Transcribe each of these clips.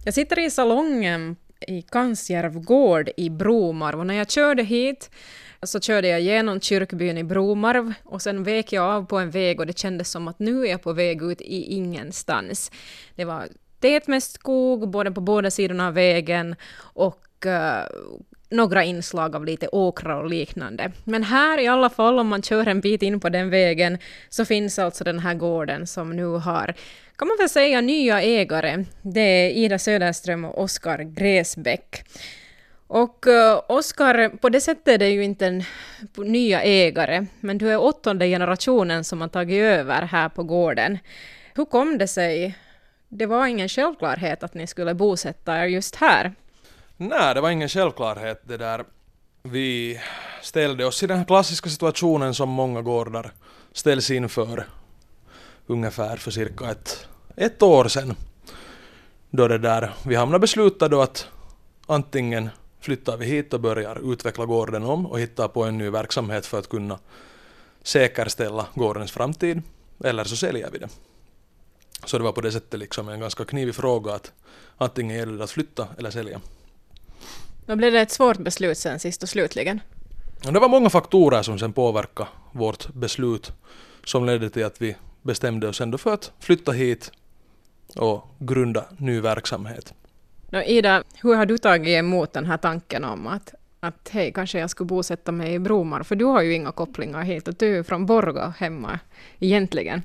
Jag sitter i salongen i Kansjärv gård i Bromarv och när jag körde hit så körde jag genom kyrkbyn i Bromarv och sen vek jag av på en väg och det kändes som att nu är jag på väg ut i ingenstans. Det var tät med skog både på båda sidorna av vägen och några inslag av lite åkrar och liknande. Men här i alla fall, om man kör en bit in på den vägen, så finns alltså den här gården som nu har, kan man väl säga, nya ägare. Det är Ida Söderström och Oskar Gräsbäck. Och Oskar, på det sättet är det ju inte en nya ägare, men du är 8:e generationen som har tagit över här på gården. Hur kom det sig? Det var ingen självklarhet att ni skulle bosätta er just här. Nej, det var ingen självklarhet det där. Vi ställde oss i den här klassiska situationen som många gårdar ställs inför ungefär för cirka ett år sedan. Då det där, vi hamnade beslutade att antingen flyttar vi hit och börjar utveckla gården om och hitta på en ny verksamhet för att kunna säkerställa gårdens framtid, eller så säljer vi det. Så det var på det sättet liksom en ganska knivig fråga att antingen gäller det att flytta eller sälja. Då blev det ett svårt beslut sen sist och slutligen. Och det var många faktorer som sen påverkade vårt beslut som ledde till att vi bestämde oss ändå för att flytta hit och grunda ny verksamhet. Ida, hur har du tagit emot den här tanken om att hej, kanske jag skulle bosätta mig i Bromar? För du har ju inga kopplingar hit och du är från Borgå hemma egentligen.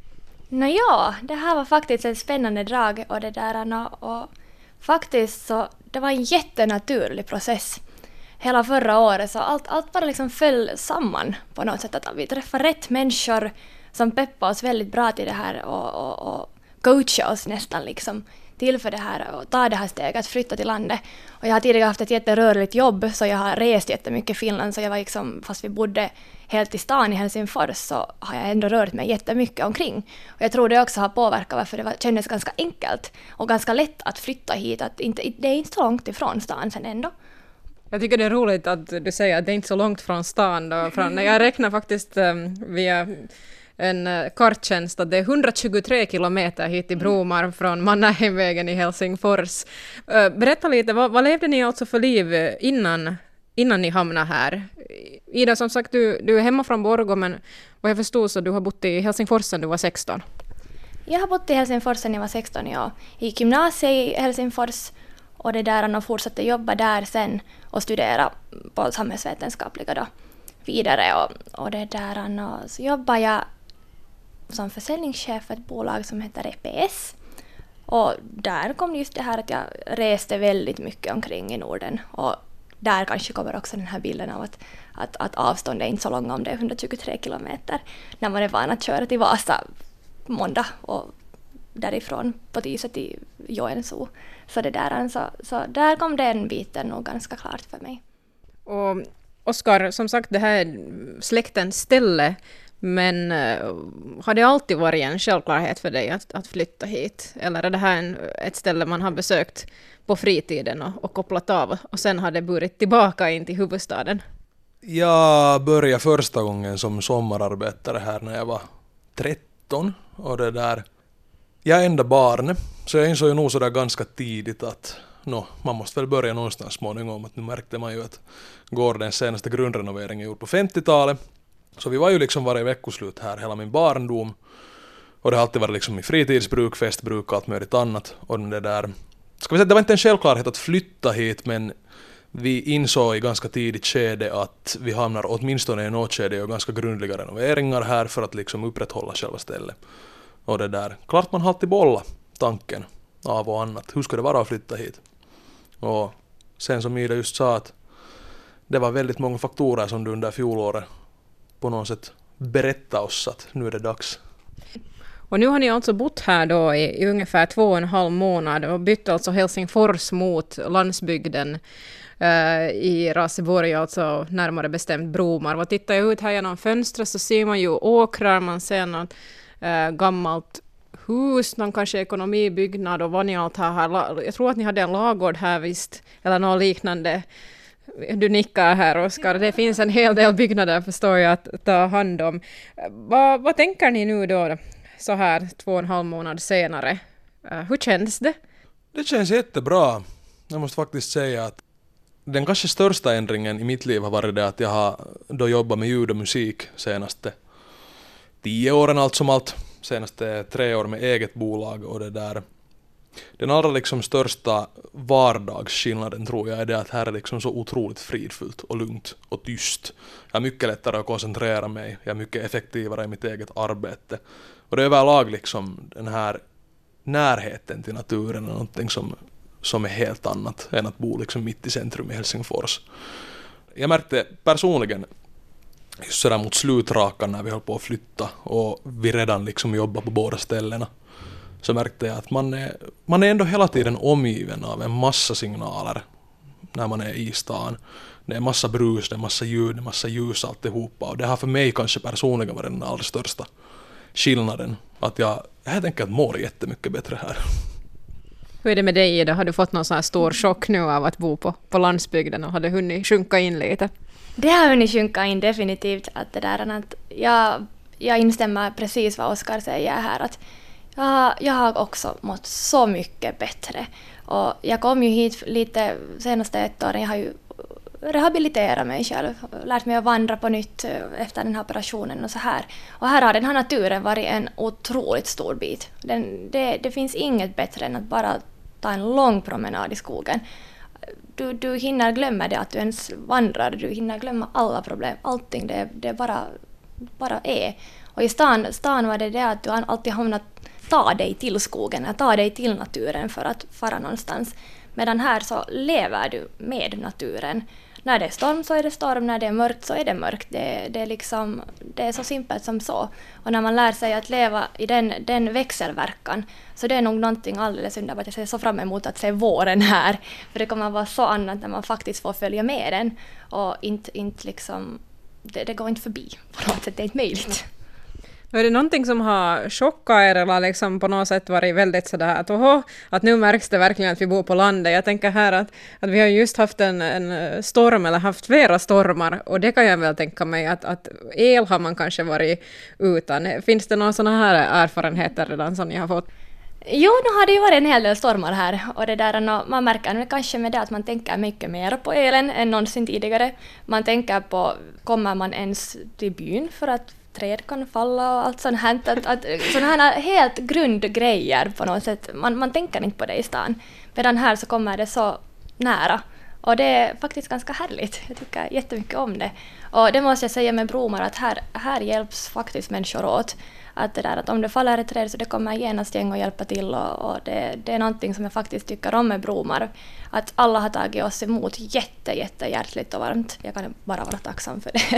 Ja, det här var faktiskt ett spännande drag och det där och faktiskt så det var en jättenaturlig process. Hela förra året så allt bara liksom föll samman på något sätt, att vi träffade rätt människor som peppade oss väldigt bra till det här och coachade oss nästan liksom till för det här och ta det här steget att flytta till landet. Och jag har tidigare haft ett jätterörligt jobb så jag har rest jättemycket i Finland, så jag var liksom, fast vi bodde helt i stan i Helsingfors så har jag ändå rört mig jättemycket omkring. Och jag tror det också har påverkat varför det kändes ganska enkelt och ganska lätt att flytta hit. Att det är inte så långt ifrån stan sen ändå. Jag tycker det är roligt att du säger att det är inte så långt från stan. Jag räknar faktiskt via en karttjänst att det är 123 kilometer hit till Bromar från Mannerheimvägen i Helsingfors. Berätta lite, vad levde ni alltså för liv innan ni hamnade här? Ida, som sagt, du är hemma från Borgå, men vad jag förstod så du har bott i Helsingfors sedan du var 16. Jag har bott i Helsingfors sedan jag var 16, ja. I gymnasiet i Helsingfors och det där och fortsatte jobba där sen och studera på samhällsvetenskapliga då vidare och det där och så jobbar jag som försäljningschef för ett bolag som heter EPS. Och där kom just det här att jag reste väldigt mycket omkring i Norden. Och där kanske kommer också den här bilden av att avstånd är inte så långa om det är 123 kilometer. När man är van att köra till Vasa måndag och därifrån på tisdag till Joensuu. Så det där, så där kom den biten nog ganska klart för mig. Och Oskar, som sagt, det här är släktens ställe. Men har det alltid varit en självklarhet för dig att flytta hit? Eller är det här ett ställe man har besökt på fritiden och kopplat av och sen har det burit tillbaka in till huvudstaden? Jag började första gången som sommararbetare här när jag var 13 och det där. Jag är enda barn, så jag insåg ju nog sådär ganska tidigt att man måste väl börja någonstans småningom. Att nu märkte man ju att gårdens senaste grundrenovering är gjord på 50-talet. Så vi var ju liksom varje veckoslut här hela min barndom. Och det har alltid varit liksom i fritidsbruk, festbruk och allt möjligt annat. Och det där, ska vi säga, det var inte en självklarhet att flytta hit, men vi insåg i ganska tidigt skede att vi hamnar åtminstone i något skede och ganska grundliga renoveringar här för att liksom upprätthålla själva stället. Och det där, klart man har alltid bolla tanken av och annat. Hur ska det vara att flytta hit? Och sen som Ida just sa att det var väldigt många faktorer som du under fjolåret på något sätt berätta oss att nu är det dags. Och nu har ni alltså bott här då i ungefär 2,5 månader och bytt alltså Helsingfors mot landsbygden i Raseborg, alltså närmare bestämt Bromar. Och tittar jag ut här genom fönstret så ser man ju åkrar, man ser något gammalt hus, någon kanske ekonomibyggnad och vad ni allt har här. Jag tror att ni hade en lagård här visst, eller något liknande. Du nickar här, Oskar. Det finns en hel del byggnader, förstår jag, att ta hand om. Vad tänker ni nu då, så här 2,5 månader senare? Hur känns det? Det känns jättebra. Jag måste faktiskt säga att den kanske största ändringen i mitt liv har varit det att jag har då jobbat med ljud och musik senaste 10 åren allt som allt. Senaste 3 år med eget bolag och det där. Den allra liksom största vardagsskillnaden tror jag är det att här är liksom så otroligt fridfullt och lugnt och tyst. Jag har mycket lättare att koncentrera mig. Jag är mycket effektivare i mitt eget arbete. Och det är överlag liksom den här närheten till naturen är någonting som är helt annat än att bo liksom mitt i centrum i Helsingfors. Jag märkte personligen just sådär mot slutrakan när vi höll på att flytta och vi redan liksom jobbar på båda ställena. Så märkte jag att man är ändå hela tiden omgiven av en massa signaler när man är i stan. Det är massa brus, det är massa ljud, det är massa ljus alltihopa. Och det har för mig kanske personligen varit den allra största skillnaden. Att jag helt enkelt mår jättemycket bättre här. Hur är det med dig, Ida? Har du fått någon sån här stor chock nu av att bo på landsbygden och har det hunnit sjunka in lite? Det har hunnit sjunka in definitivt. Att det där, att jag instämmer precis vad Oskar säger här. Att jag har också mått så mycket bättre. Och jag kom ju hit lite senaste 1 åren. Jag har ju rehabiliterat mig själv. Lärt mig att vandra på nytt efter den här operationen och så här. Och här har den här naturen varit en otroligt stor bit. Det finns inget bättre än att bara ta en lång promenad i skogen. Du hinner glömma det att du ens vandrar. Du hinner glömma alla problem. Allting, det bara är. Och i stan var det att du alltid hamnat ta dig till skogen, ta dig till naturen för att fara någonstans. Medan här så lever du med naturen. När det är storm så är det storm, när det är mörkt så är det mörkt. Det är så simpelt som så. Och när man lär sig att leva i den växelverkan så det är nog någonting alldeles underbart. Jag ser så fram emot att se våren här. För det kommer vara så annat när man faktiskt får följa med den. Och inte liksom, det går inte förbi på något sätt, det är inte möjligt. Är det någonting som har chockat er eller liksom på något sätt varit väldigt sådär att nu märks det verkligen att vi bor på landet? Jag tänker här att vi har just haft en storm eller haft flera stormar och det kan jag väl tänka mig att el har man kanske varit utan. Finns det några sådana här erfarenheter redan som ni har fått? Jo, nu har det ju varit en hel del stormar här och det där, man märker kanske med det att man tänker mycket mer på elen än någonsin tidigare. Man tänker på, kommer man ens till byn för att träd kan falla och allt sånt här. Sådana här helt grundgrejer på något sätt. Man tänker inte på det i stan. Medan här så kommer det så nära. Och det är faktiskt ganska härligt. Jag tycker jättemycket om det. Och det måste jag säga med Bromar att här hjälps faktiskt människor åt. Att det där att om det faller ett träd så det kommer genast gäng och hjälpa till. Och det är någonting som jag faktiskt tycker om med Bromar. Att alla har tagit oss emot jätte hjärtligt och varmt. Jag kan bara vara tacksam för det.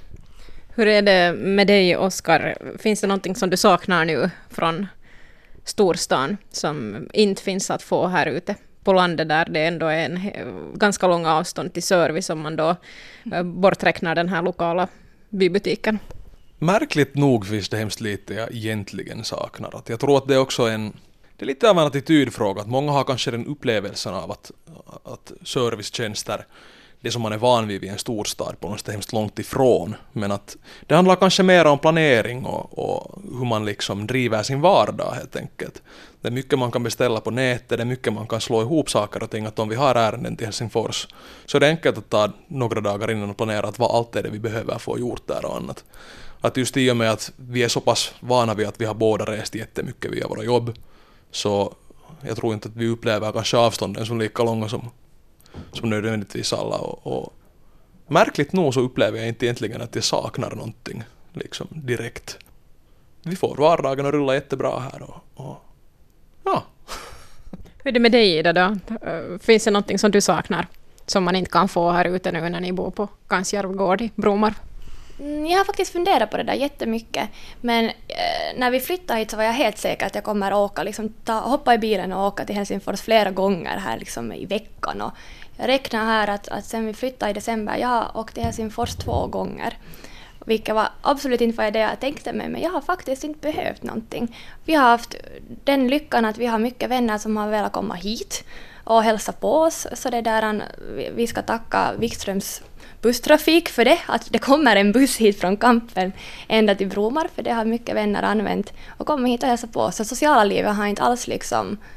Hur är det med dig, Oskar? Finns det någonting som du saknar nu från storstan som inte finns att få här ute på landet där det ändå är en ganska lång avstånd till service om man då borträknar den här lokala bybutiken? Märkligt nog finns det hemskt lite jag egentligen saknar. Att jag tror att det är också det är lite av en attitydfråga. Att många har kanske den upplevelsen av att servicetjänster, det som man är van vid i en storstad på något sätt hemskt långt ifrån. Men att det handlar kanske mer om planering och hur man liksom driver sin vardag helt enkelt. Det är mycket man kan beställa på nätet, det är mycket man kan slå ihop saker och ting. Att om vi har ärenden till Helsingfors så är det enkelt att ta några dagar innan och planera att vad allt är det vi behöver få gjort där och annat. Att just i och med att vi är så pass vana vid att vi har båda rest jättemycket via våra jobb så jag tror inte att vi upplever kanske avstånden som lika långa som nödvändigtvis alla och märkligt nog så upplever jag inte egentligen att jag saknar någonting liksom direkt. Vi får vardagen att rulla jättebra här och ja. Hur är det med dig, Ida då? Finns det någonting som du saknar som man inte kan få här ute nu när ni bor på Kansjärv gård i Bromar? Jag har faktiskt funderat på det där jättemycket. Men när vi flyttade hit så var jag helt säker att jag kommer åka, liksom, hoppa i bilen och åka till Helsingfors flera gånger här liksom, i veckan. Och jag räknar här att sen vi flyttade i december, jag har åkt till Helsingfors 2 gånger. Vilket var absolut inte vad det jag tänkte mig, men jag har faktiskt inte behövt någonting. Vi har haft den lyckan att vi har mycket vänner som har velat komma hit och hälsa på oss. Så det där, vi ska tacka Wikströms busstrafik för det, att det kommer en buss hit från Kampen ända till Bromar, för det har mycket vänner använt och kommer hit och hälsa på. Så sociala livet har inte alls liksom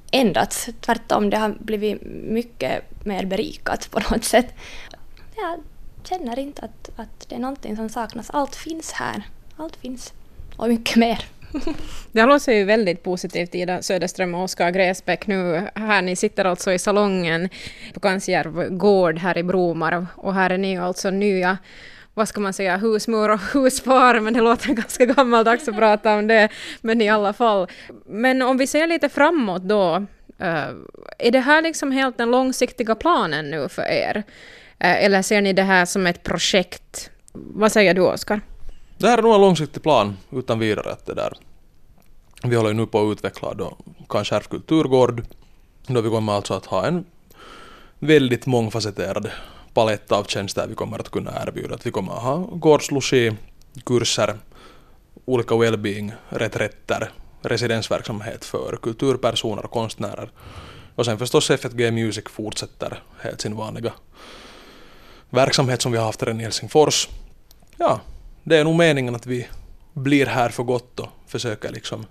ändrats. Tvärtom, det har blivit mycket mer berikat på något sätt. Jag känner inte att det är någonting som saknas. Allt finns här. Allt finns. Och mycket mer. Det låter ju väldigt positivt, Ida Söderström och Oskar Gräsbäck. Nu här, ni sitter alltså i salongen på Kansjärv gård här i Bromarv. Och här är ni alltså nya, vad ska man säga, husmor och husfar, men det låter ganska gammaldags att prata om det, men i alla fall. Men om vi ser lite framåt då, är det här liksom helt den långsiktiga planen nu för er? Eller ser ni det här som ett projekt? Vad säger du, Oskar? Det här är nog en långsiktig plan utan vidare. Att det där. Vi håller ju nu på att utveckla då Kansjärv kulturgård. Då vi kommer alltså att ha en väldigt mångfacetterad palett av tjänster vi kommer att kunna erbjuda. Att vi kommer att ha gårdslogi, kurser, olika wellbeing, reträtter, residensverksamhet för kulturpersoner och konstnärer. Och sen förstås FFG Music fortsätter helt sin vanliga verksamhet som vi har haft här i Helsingfors. Ja, det är nog meningen att vi blir här för gott och försöker liksom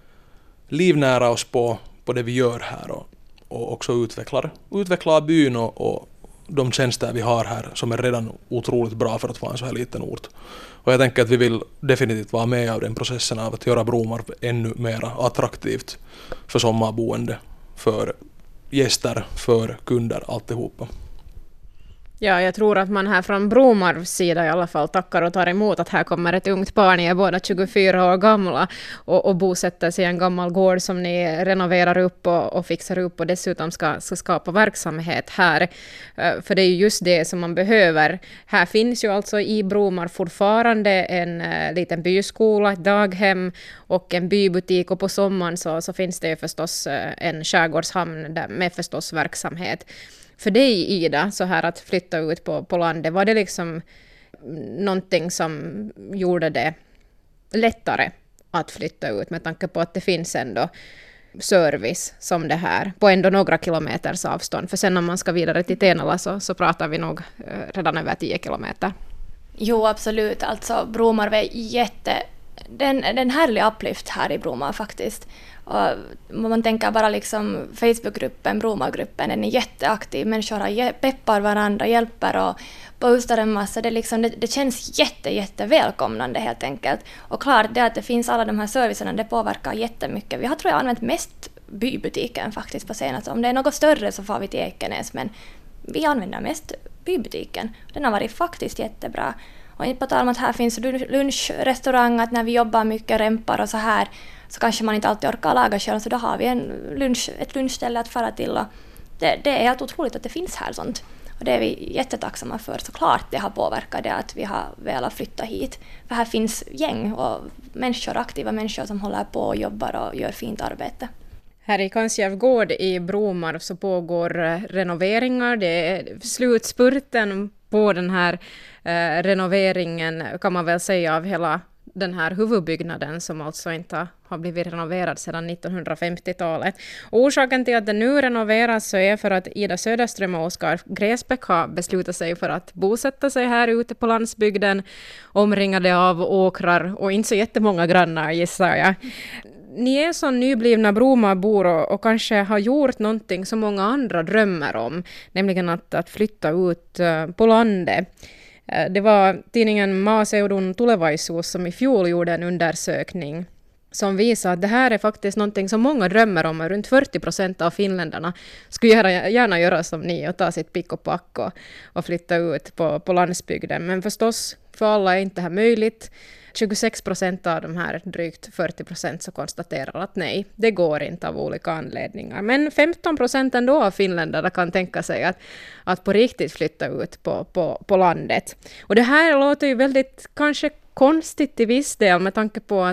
livnära oss på det vi gör här och också utveckla byn och de tjänster vi har här som är redan otroligt bra för att vara en så här liten ort. Och jag tänker att vi vill definitivt vara med av den processen av att göra Bromarv ännu mer attraktivt för sommarboende, för gäster, för kunder, alltihopa. Ja, jag tror att man här från Bromarvs sida i alla fall tackar och tar emot att här kommer ett ungt par, ni är båda 24 år gamla och bosätter sig i en gammal gård som ni renoverar upp och fixar upp och dessutom ska skapa verksamhet här. För det är ju just det som man behöver. Här finns ju alltså i Bromarv fortfarande en liten byskola, ett daghem och en bybutik och på sommaren så finns det ju förstås en skärgårdshamn där med förstås verksamhet. För dig, Ida, så här att flytta ut på landet, var det liksom någonting som gjorde det lättare att flytta ut med tanke på att det finns ändå service som det här på ändå några kilometers avstånd? För sen om man ska vidare till Tenala så pratar vi nog redan över 10 kilometer. Jo, absolut. Alltså Bromarv är den härliga upplyft här i Bromarv faktiskt. Och man tänker bara liksom Facebookgruppen, Bromarvgruppen, den är jätteaktiv. Människor peppar varandra, hjälper och postar en massa. Det känns jätte välkomnande helt enkelt. Och klart det att det finns alla de här servicerna, det påverkar jättemycket. Vi har tror jag använt mest bybutiken faktiskt på senaste. Om det är något större så får vi till Ekenäs, men vi använder mest bybutiken. Den har varit faktiskt jättebra. Och på tal om att här finns lunchrestaurang, att när vi jobbar mycket rempar och så här så kanske man inte alltid orkar laga själv, så då har vi ett lunchställe att fara till. Och det är helt otroligt att det finns här sånt. Och det är vi jättetacksamma för. Såklart det har påverkat det att vi har velat flytta hit. För här finns gäng och aktiva människor som håller på och jobbar och gör fint arbete. Här i Kansjärv gård i Bromarv så pågår renoveringar. Det är slutspurten på den här renoveringen kan man väl säga av hela den här huvudbyggnaden som alltså inte har blivit renoverad sedan 1950-talet. Och orsaken till att den nu renoveras så är för att Ida Söderström och Oskar Gräsbäck har beslutat sig för att bosätta sig här ute på landsbygden, omringade av åkrar och inte så jättemånga grannar gissar jag. Ni är så nyblivna Bromarbor och kanske har gjort någonting som många andra drömmer om, nämligen att flytta ut på landet. Det var tidningen Maaseudun Tulevaisuus som i fjol gjorde en undersökning som visar att det här är faktiskt någonting som många drömmer om. Runt 40% av finländarna skulle gärna göra som ni och ta sitt pick och pack och flytta ut på landsbygden. Men förstås, för alla är inte det här möjligt. 26% av de här drygt 40% så konstaterar att nej, det går inte av olika anledningar. Men 15% ändå av finländarna kan tänka sig att på riktigt flytta ut på landet. Och det här låter ju väldigt kanske konstigt till viss del med tanke på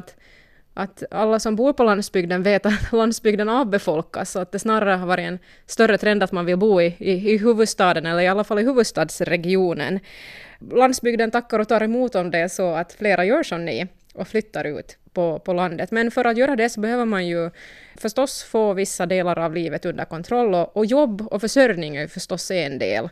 att alla som bor på landsbygden vet att landsbygden avbefolkas och att det snarare har varit en större trend att man vill bo i huvudstaden eller i alla fall i huvudstadsregionen. Landsbygden tackar och tar emot om det är så att flera gör som ni och flyttar ut på landet. Men för att göra det så behöver man ju förstås få vissa delar av livet under kontroll och jobb och försörjning är förstås en del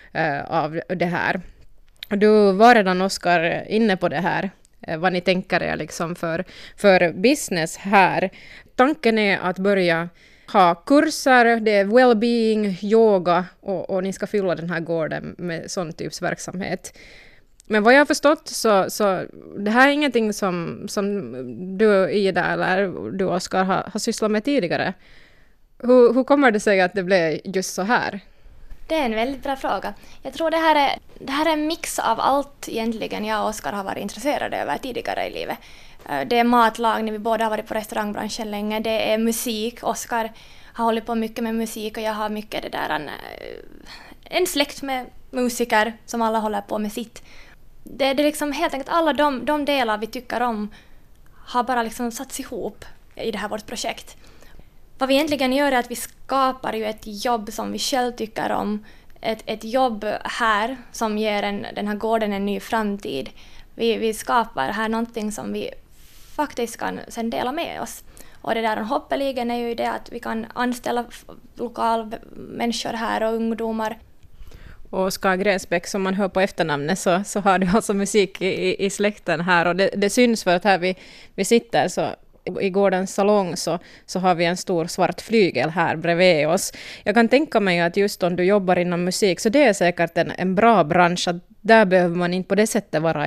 av det här. Du var redan, Oskar, inne på det här. Vad ni tänker er liksom för business här. Tanken är att börja ha kurser, det är well-being, yoga och ni ska fylla den här gården med sån typs verksamhet. Men vad jag har förstått så det här är ingenting som du, Ida, eller du, Oskar, har sysslat med tidigare. Hur kommer det sig att det blev just så här? Det är en väldigt bra fråga. Jag tror det här är en mix av allt egentligen jag och Oskar har varit intresserade över tidigare i livet. Det är matlagning, vi båda har varit på restaurangbranschen länge. Det är musik, Oskar har hållit på mycket med musik och jag har mycket det där en släkt med musiker som alla håller på med sitt. Det är liksom helt enkelt alla de delar vi tycker om har bara liksom satts ihop i det här vårt projekt. Vad vi egentligen gör är att vi skapar ju ett jobb som vi själv tycker om. Ett jobb här som ger den här gården en ny framtid. Vi skapar här någonting som vi faktiskt kan sen dela med oss. Och det där hoppeligen är ju det att vi kan anställa lokala människor här och ungdomar. Och Oskar Gräsbäck, som man hör på efternamnet, så har du alltså musik i släkten här. Och det syns för att här vi sitter så i gårdens salong så har vi en stor svart flygel här bredvid oss. Jag kan tänka mig att just om du jobbar inom musik så det är säkert en bra bransch. Att där behöver man inte på det sättet vara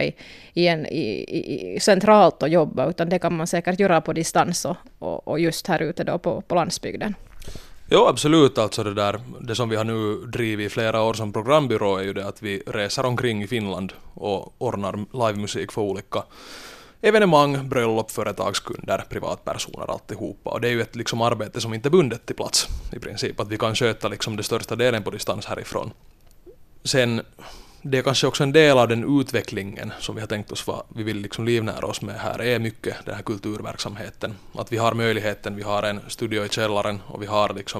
i centralt och jobba, utan det kan man säkert göra på distans och just här ute då på landsbygden. Ja, absolut. Alltså det som vi har nu drivit i flera år som programbyrå är ju det att vi reser omkring i Finland och ordnar livemusik för olika evenemang, bröllop, företagskunder, privatpersoner, alltihopa. Och det är ju ett liksom arbete som inte är bundet till plats i princip. Att vi kan sköta liksom det största delen på distans härifrån. Sen, det är kanske också en del av den utvecklingen som vi har tänkt oss vad vi vill liksom livnära oss med här är mycket den här kulturverksamheten. Att vi har möjligheten, vi har en studio i källaren och vi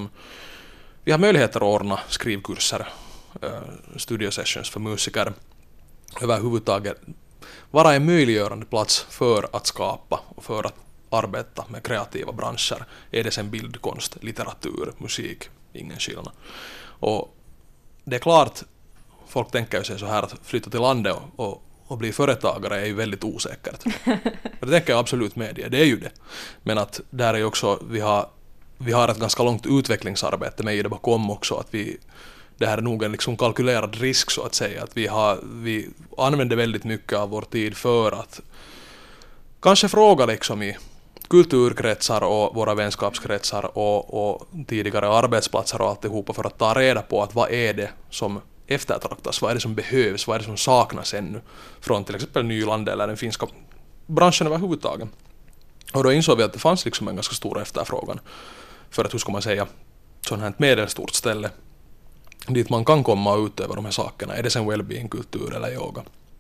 har möjligheter att ordna skrivkurser, studiosessions för musiker. Överhuvudtaget vara en möjliggörande plats för att skapa och för att arbeta med kreativa branscher. Är det sen bildkonst, litteratur, musik, ingen skillnad. Och det är klart, folk tänker sig så här att flytta till landet och bli företagare är ju väldigt osäkert. Det tänker jag absolut med det är ju det. Men att där är ju också, vi har ett ganska långt utvecklingsarbete med det bakom också, att det här är nog en liksom kalkylerad risk så att säga, att vi använder väldigt mycket av vår tid för att kanske fråga liksom i kulturkretsar och våra vänskapskretsar och tidigare arbetsplatser och alltihopa för att ta reda på att vad är det som eftertraktas, vad är det som behövs, vad är det som saknas ännu från till exempel Nyland eller den finska branschen överhuvudtaget. Och då insåg vi att det fanns liksom en ganska stor efterfrågan för att, hur ska man säga, sån här ett medelstort ställe dit man kan komma och utöva de här sakerna. Är det sen well-being, kultur eller yoga?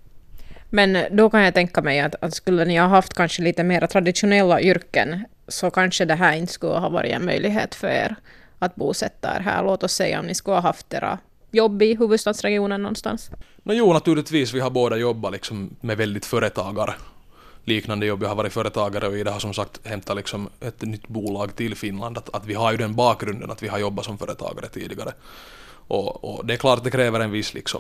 Men då kan jag tänka mig att skulle ni ha haft kanske lite mer traditionella yrken så kanske det här inte skulle ha varit en möjlighet för er att bosätta er här. Låt oss säga om ni skulle ha haft era jobb i huvudstadsregionen någonstans. Jo, naturligtvis. Vi har båda jobbat liksom med väldigt liknande jobb. Jag har varit företagare och Ida har som sagt hämtat liksom ett nytt bolag till Finland. Att vi har ju den bakgrunden att vi har jobbat som företagare tidigare. Och det är klart att det kräver en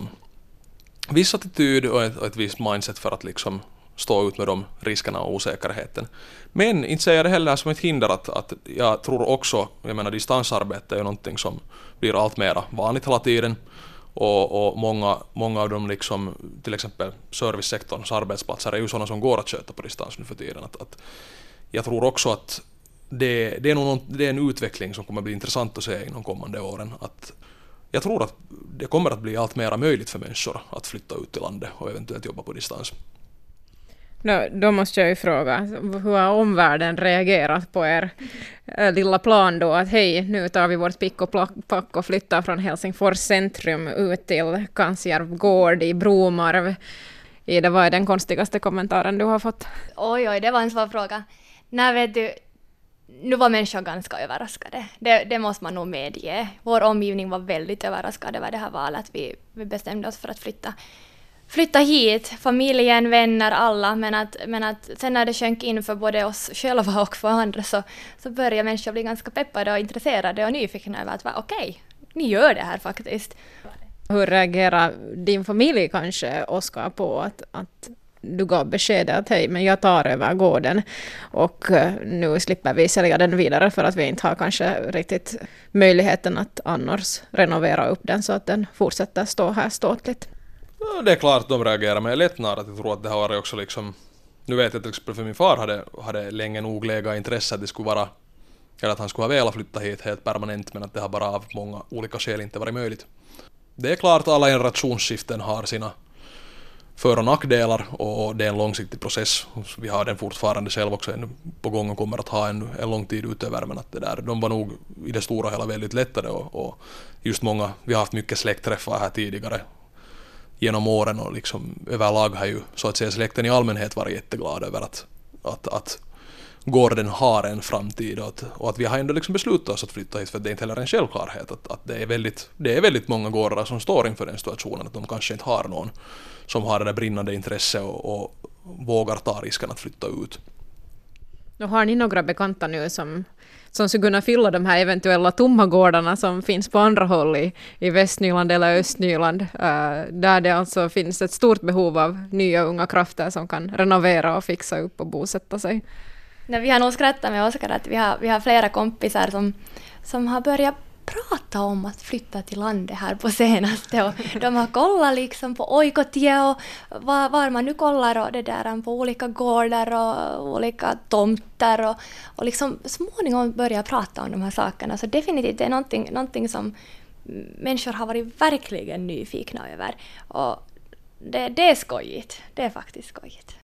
viss attityd och ett visst mindset för att liksom stå ut med de riskerna och osäkerheten. Men inte säger det heller som ett hinder att jag tror också, jag menar distansarbete är ju någonting som blir allt mer vanligt hela tiden. Och många av dem liksom, till exempel servicesektorns arbetsplatser är ju sådana som går att köta på distans nu för tiden. Att jag tror också att det är en utveckling som kommer bli intressant att se inom kommande åren. Att jag tror att det kommer att bli allt mer möjligt för människor att flytta ut till landet och eventuellt jobba på distans. Då måste jag ju fråga, hur har omvärlden reagerat på er lilla plan då? Att hej, nu tar vi vårt pick och pack och flyttar från Helsingfors centrum ut till Kansjärv gård i Bromarv. Ida, vad är den konstigaste kommentaren du har fått? Oj, det var en svår fråga. Nej, vet du, nu var människor ganska överraskade. Det måste man nog medge. Vår omgivning var väldigt överraskad över det här valet. Vi bestämde oss för att flytta hit, familjen, vänner, alla, men att sen när det sjönk in för både oss själva och för andra så började människor bli ganska peppade och intresserade och nyfikna över att okej, ni gör det här faktiskt. Hur reagerar din familj kanske, Oskar, på att du gav beskedet att hej, men jag tar över gården och nu slipper vi sälja den vidare för att vi inte har kanske riktigt möjligheten att annars renovera upp den så att den fortsätter stå här ståtligt. Ja, det är klart att de reagerar med lättnad, att jag tror att det har varit också liksom, nu vet jag till exempel för min far hade länge nog legat intresse att det skulle vara, eller att han skulle ha velat flytta hit helt permanent, men att det har bara av många olika skäl inte varit möjligt. Det är klart att alla generationsskiften har sina för- och nackdelar och det är en långsiktig process. Vi har den fortfarande själv också ännu på gång och kommer att ha en lång tid utöver, men att det där, de var nog i det stora hela väldigt lättare och just många, vi har haft mycket släktträffar här tidigare genom åren och liksom överlag har ju så att säga släkten i allmänhet varit jätteglad över att gården har en framtid och att vi har ändå liksom beslutat oss att flytta hit, för det är inte heller en självklarhet att det är väldigt många gårdar som står inför den situationen att de kanske inte har någon som har det där brinnande intresse och vågar ta risken att flytta ut. Och har ni några bekanta nu som skulle kunna fylla de här eventuella tomma gårdarna som finns på andra håll i Västnyland eller Östnyland, där det alltså finns ett stort behov av nya unga krafter som kan renovera och fixa upp och bosätta sig? Nej, vi har nog skrattat med Oskar att vi har flera kompisar som har börjat prata om att flytta till landet här på senaste och de har kollat liksom på Oikotie och var man nu kollar och det där på olika gårdar och olika tomter och liksom småningom börjar prata om de här sakerna, så definitivt det är någonting som människor har varit verkligen nyfikna över och det är skojigt, det är faktiskt skojigt.